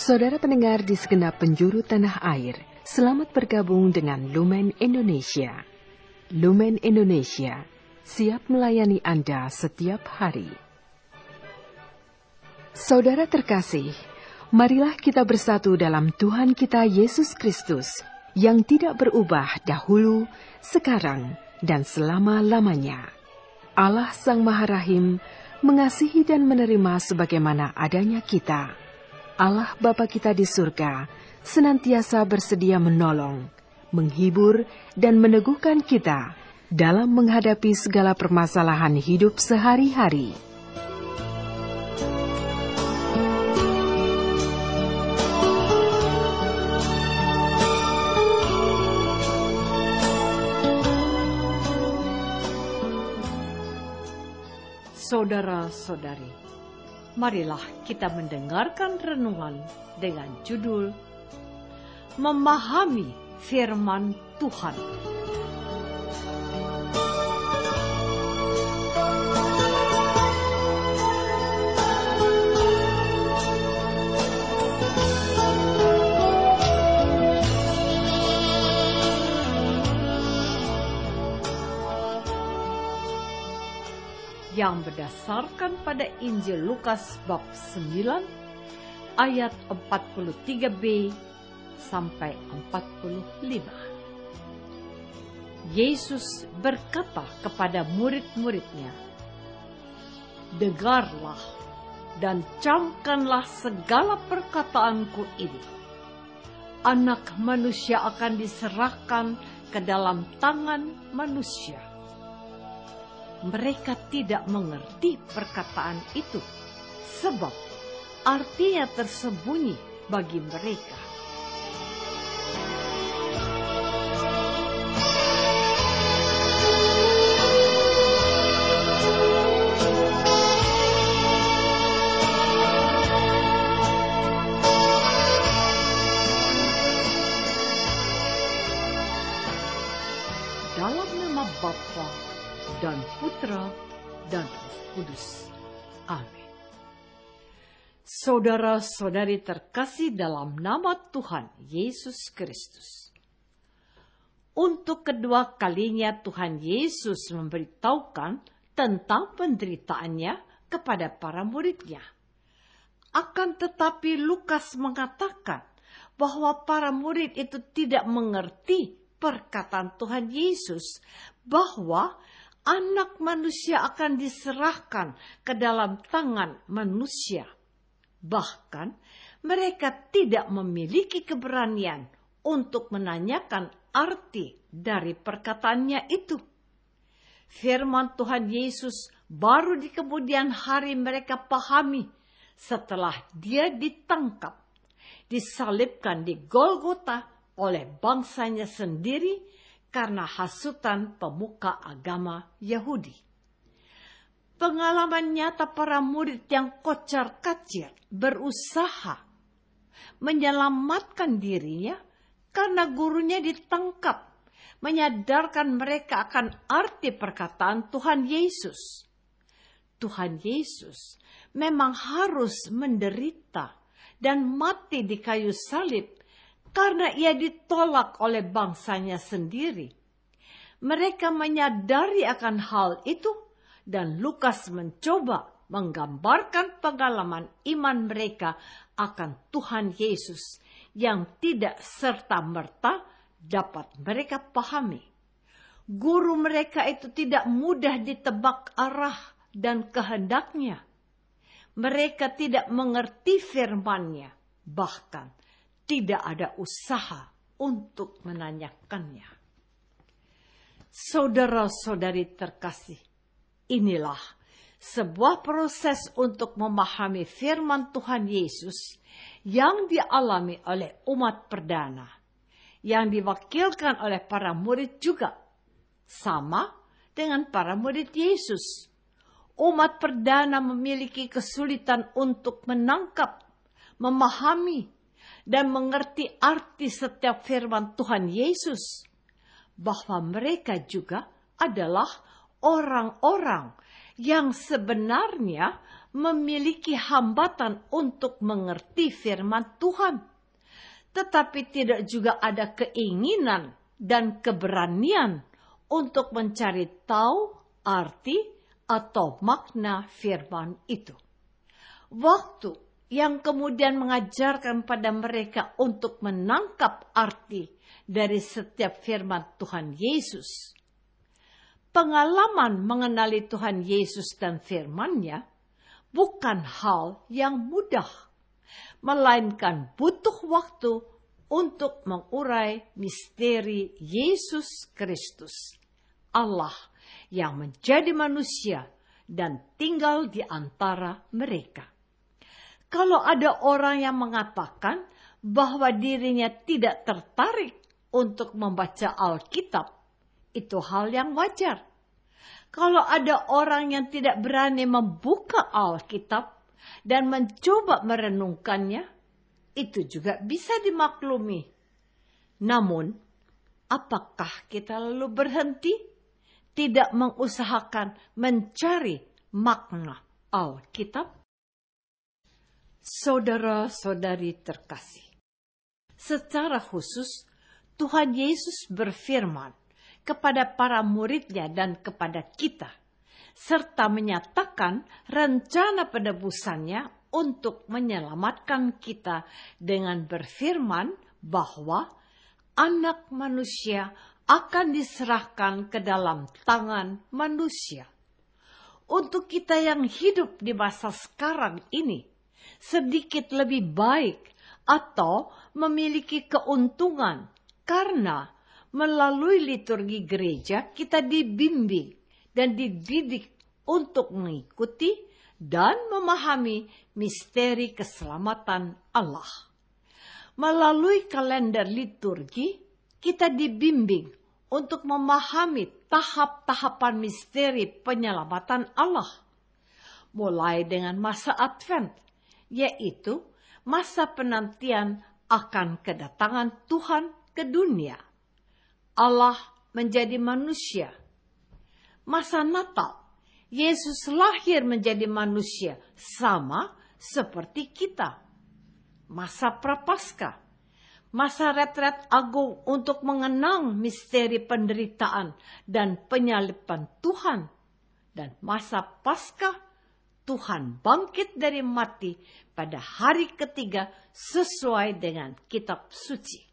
Saudara pendengar di segenap penjuru tanah air, selamat bergabung dengan Lumen Indonesia. Lumen Indonesia, siap melayani Anda setiap hari. Saudara terkasih, marilah kita bersatu dalam Tuhan kita Yesus Kristus, yang tidak berubah dahulu, sekarang, dan selama-lamanya. Allah Sang Maha Rahim mengasihi dan menerima sebagaimana adanya kita. Allah Bapa kita di surga senantiasa bersedia menolong, menghibur, dan meneguhkan kita dalam menghadapi segala permasalahan hidup sehari-hari. Saudara-saudari, marilah kita mendengarkan renungan dengan judul Memahami Firman Tuhan. Yang berdasarkan pada Injil Lukas bab 9 ayat 43b sampai 45. Yesus berkata kepada murid-muridnya, "Dengarlah dan camkanlah segala perkataanku ini. Anak manusia akan diserahkan ke dalam tangan manusia." Mereka tidak mengerti perkataan itu, sebab artinya tersembunyi bagi mereka. Dalam nama Bapa dan Putra dan Roh Kudus. Amin. Saudara-saudari terkasih dalam nama Tuhan Yesus Kristus. Untuk kedua kalinya Tuhan Yesus memberitahukan tentang penderitaannya kepada para muridnya. Akan tetapi Lukas mengatakan bahwa para murid itu tidak mengerti perkataan Tuhan Yesus bahwa Anak manusia akan diserahkan ke dalam tangan manusia. Bahkan mereka tidak memiliki keberanian untuk menanyakan arti dari perkataannya itu. Firman Tuhan Yesus baru di kemudian hari mereka pahami setelah dia ditangkap, disalibkan di Golgota oleh bangsanya sendiri karena hasutan pemuka agama Yahudi. Pengalaman nyata para murid yang kocar-kacir berusaha menyelamatkan dirinya karena gurunya ditangkap, menyadarkan mereka akan arti perkataan Tuhan Yesus. Tuhan Yesus memang harus menderita dan mati di kayu salib karena ia ditolak oleh bangsanya sendiri. Mereka menyadari akan hal itu dan Lukas mencoba menggambarkan pengalaman iman mereka akan Tuhan Yesus yang tidak serta-merta dapat mereka pahami. Guru mereka itu tidak mudah ditebak arah dan kehendaknya. Mereka tidak mengerti firman-Nya, bahkan tidak ada usaha untuk menanyakannya. Saudara-saudari terkasih, inilah sebuah proses untuk memahami firman Tuhan Yesus yang dialami oleh umat perdana, yang diwakilkan oleh para murid juga, sama dengan para murid Yesus. Umat perdana memiliki kesulitan untuk menangkap, memahami, dan mengerti arti setiap firman Tuhan Yesus, bahwa mereka juga adalah orang-orang yang sebenarnya memiliki hambatan untuk mengerti firman Tuhan, tetapi tidak juga ada keinginan dan keberanian untuk mencari tahu arti atau makna firman itu. Waktu yang kemudian mengajarkan pada mereka untuk menangkap arti dari setiap firman Tuhan Yesus. Pengalaman mengenali Tuhan Yesus dan firman-Nya bukan hal yang mudah, melainkan butuh waktu untuk mengurai misteri Yesus Kristus, Allah yang menjadi manusia dan tinggal di antara mereka. Kalau ada orang yang mengatakan bahwa dirinya tidak tertarik untuk membaca Alkitab, itu hal yang wajar. Kalau ada orang yang tidak berani membuka Alkitab dan mencoba merenungkannya, itu juga bisa dimaklumi. Namun, apakah kita lalu berhenti? Tidak mengusahakan mencari makna Alkitab? Saudara-saudari terkasih, secara khusus Tuhan Yesus berfirman kepada para murid-Nya dan kepada kita, serta menyatakan rencana penebusan-Nya untuk menyelamatkan kita dengan berfirman bahwa Anak Manusia akan diserahkan ke dalam tangan manusia. Untuk kita yang hidup di masa sekarang ini, sedikit lebih baik atau memiliki keuntungan karena melalui liturgi gereja kita dibimbing dan dididik untuk mengikuti dan memahami misteri keselamatan Allah. Melalui kalender liturgi kita dibimbing untuk memahami tahap-tahapan misteri penyelamatan Allah. Mulai dengan masa Advent, yaitu masa penantian akan kedatangan Tuhan ke dunia. Allah menjadi manusia. Masa Natal, Yesus lahir menjadi manusia sama seperti kita. Masa Prapaskah, masa retret agung untuk mengenang misteri penderitaan dan penyaliban Tuhan. Dan masa Paskah, Tuhan bangkit dari mati pada hari ketiga sesuai dengan kitab suci.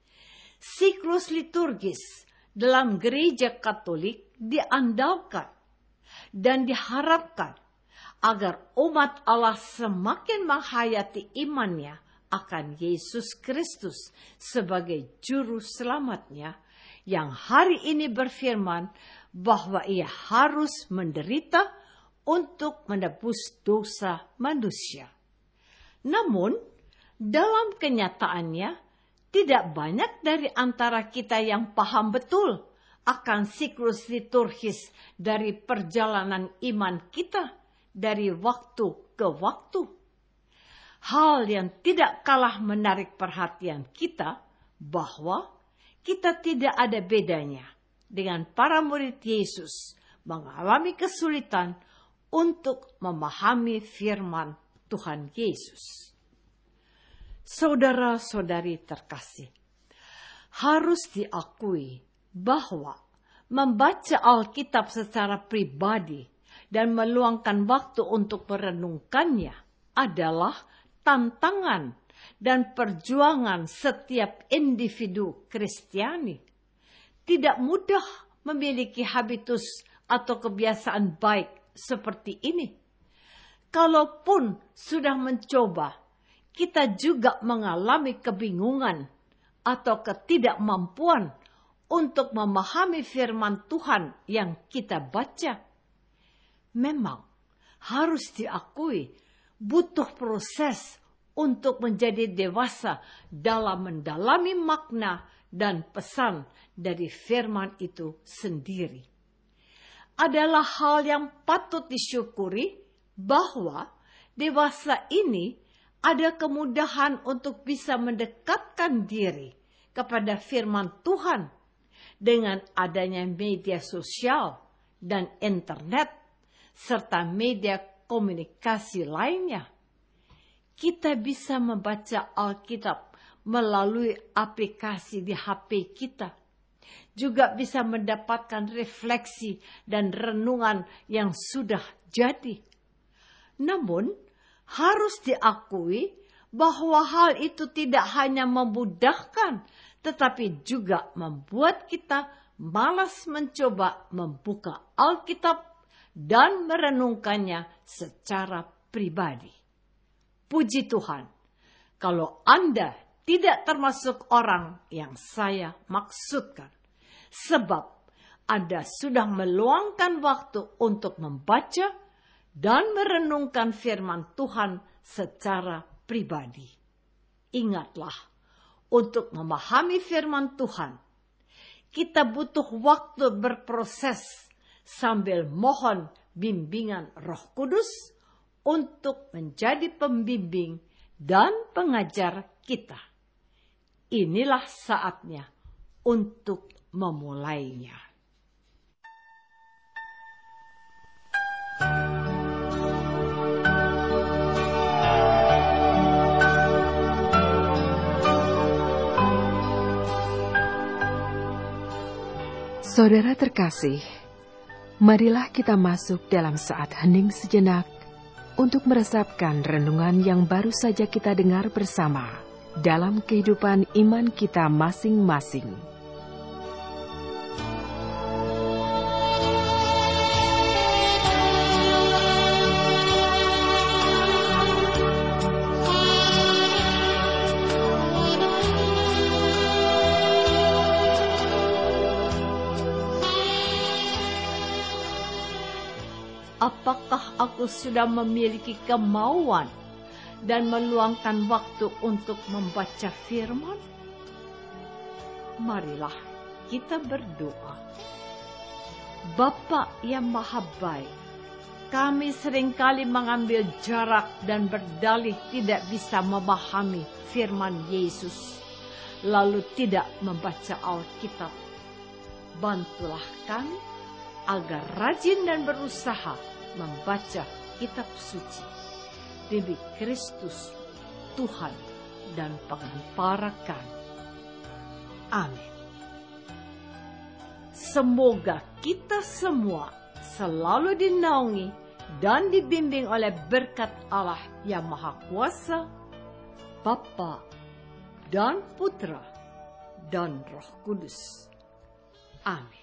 Siklus liturgis dalam gereja Katolik diandalkan dan diharapkan agar umat Allah semakin menghayati imannya akan Yesus Kristus sebagai juru selamatnya yang hari ini berfirman bahwa Ia harus menderita untuk menebus dosa manusia. Namun, dalam kenyataannya, tidak banyak dari antara kita yang paham betul akan siklus liturgis dari perjalanan iman kita dari waktu ke waktu. Hal yang tidak kalah menarik perhatian kita bahwa kita tidak ada bedanya dengan para murid Yesus mengalami kesulitan untuk memahami firman Tuhan Yesus. Saudara-saudari terkasih, harus diakui bahwa membaca Alkitab secara pribadi dan meluangkan waktu untuk merenungkannya adalah tantangan dan perjuangan setiap individu Kristiani. Tidak mudah memiliki habitus atau kebiasaan baik seperti ini. Kalaupun sudah mencoba, kita juga mengalami kebingungan atau ketidakmampuan untuk memahami firman Tuhan yang kita baca. Memang harus diakui butuh proses untuk menjadi dewasa dalam mendalami makna dan pesan dari firman itu sendiri. Adalah hal yang patut disyukuri bahwa dewasa ini ada kemudahan untuk bisa mendekatkan diri kepada firman Tuhan dengan adanya media sosial dan internet serta media komunikasi lainnya. Kita bisa membaca Alkitab melalui aplikasi di HP kita. Juga bisa mendapatkan refleksi dan renungan yang sudah jadi. Namun, harus diakui bahwa hal itu tidak hanya memudahkan, tetapi juga membuat kita malas mencoba membuka Alkitab dan merenungkannya secara pribadi. Puji Tuhan, kalau Anda tidak termasuk orang yang saya maksudkan, sebab Anda sudah meluangkan waktu untuk membaca dan merenungkan firman Tuhan secara pribadi. Ingatlah, untuk memahami firman Tuhan, kita butuh waktu berproses sambil mohon bimbingan Roh Kudus untuk menjadi pembimbing dan pengajar kita. Inilah saatnya untuk memulainya. Saudara terkasih, marilah kita masuk dalam saat hening sejenak untuk meresapkan renungan yang baru saja kita dengar bersama dalam kehidupan iman kita masing-masing. Apakah aku sudah memiliki kemauan dan meluangkan waktu untuk membaca firman? Marilah kita berdoa. Bapa yang Maha Baik, kami seringkali mengambil jarak dan berdalih tidak bisa memahami firman Yesus, lalu tidak membaca Alkitab. Bantulah kami agar rajin dan berusaha membaca kitab suci demi Kristus, Tuhan dan Pengempara kami. Amin. Semoga kita semua selalu dinaungi dan dibimbing oleh berkat Allah yang Maha Kuasa, Bapa dan Putra dan Roh Kudus. Amin.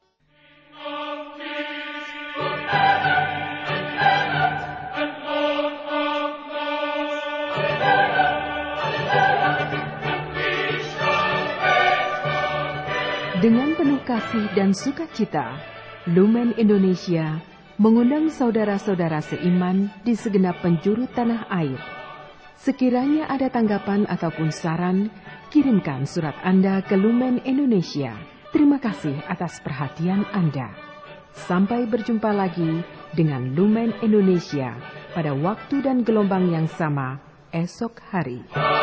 Dengan penuh kasih dan sukacita, Lumen Indonesia mengundang saudara-saudara seiman di segenap penjuru tanah air. Sekiranya ada tanggapan ataupun saran, kirimkan surat Anda ke Lumen Indonesia. Terima kasih atas perhatian Anda. Sampai berjumpa lagi dengan Lumen Indonesia pada waktu dan gelombang yang sama esok hari.